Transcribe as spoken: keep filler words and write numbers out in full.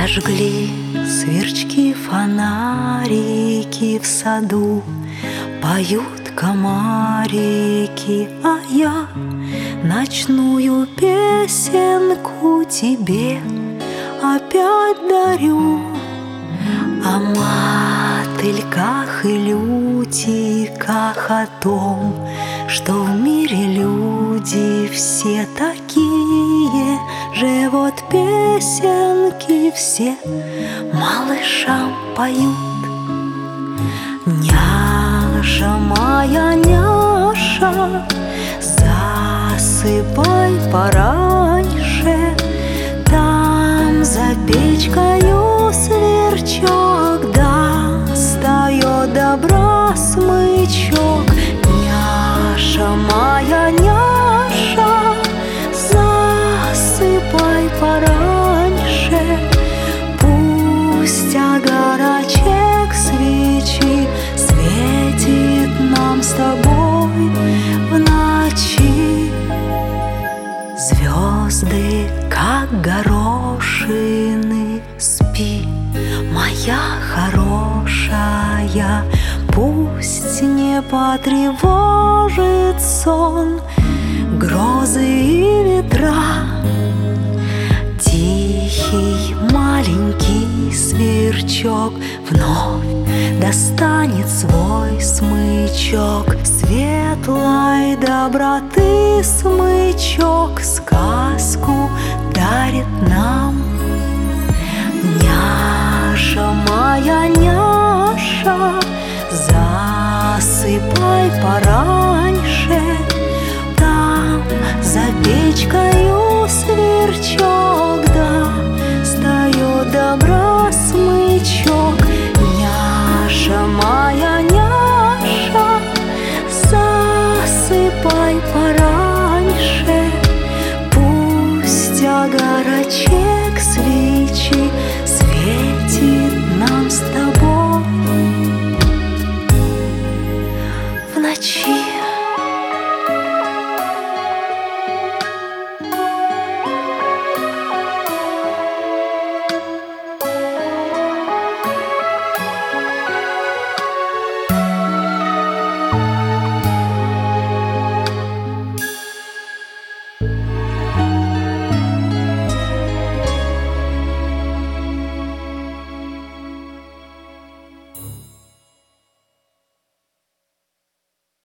Зажгли сверчки, фонарики в саду, поют комарики, а я ночную песенку тебе опять дарю. О мотыльках и лютиках, о том, что в мире люди все такие же, вот песенки все малышам поют. Няша моя, няша, засыпай пораньше, там за печкою сверчок достает добра смычок. Няша моя, няша, засыпай пораньше, пусть огарочек свечи светит нам с тобой в ночи. Звезды, как горошины, спи, моя хорошая, пусть не потревожит сон грозы и ветра. Тихий маленький сверчок вновь достанет свой смычок, светлой доброты смычок сказку дарит нам. Няша моя, няша, засыпай пораньше, там за печкою сверчок достает добра смычок. Няша моя, няша, засыпай пораньше, пусть огарочек свечи светит нам с тобой в ночи.